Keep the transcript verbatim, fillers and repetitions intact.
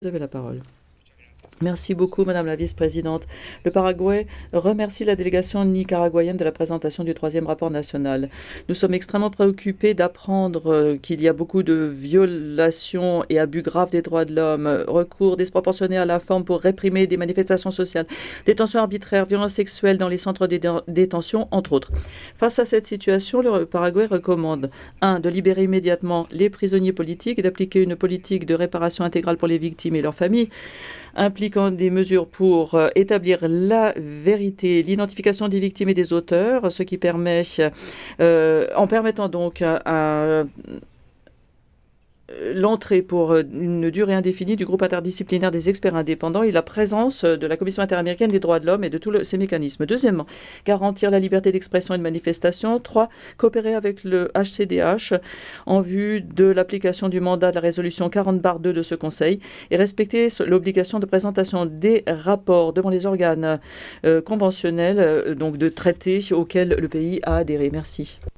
Vous avez la parole. Merci beaucoup, Madame la vice-présidente. Le Paraguay remercie la délégation nicaraguayenne de la présentation du troisième rapport national. Nous sommes extrêmement préoccupés d'apprendre euh, qu'il y a beaucoup de violations et abus graves des droits de l'homme, euh, recours disproportionné à la forme pour réprimer des manifestations sociales, détention arbitraire, violences sexuelles dans les centres de dé- détention, entre autres. Face à cette situation, le Paraguay recommande un de libérer immédiatement les prisonniers politiques et d'appliquer une politique de réparation intégrale pour les victimes et leurs familles, impliquant des mesures pour euh, établir la vérité, l'identification des victimes et des auteurs, ce qui permet, euh, en permettant donc un, un l'entrée pour une durée indéfinie du groupe interdisciplinaire des experts indépendants et la présence de la Commission interaméricaine des droits de l'homme et de tous ces mécanismes. Deuxièmement, garantir la liberté d'expression et de manifestation. Trois, coopérer avec le H C D H en vue de l'application du mandat de la résolution quarante deux de ce Conseil et respecter l'obligation de présentation des rapports devant les organes euh, conventionnels, euh, donc de traités auxquels le pays a adhéré. Merci.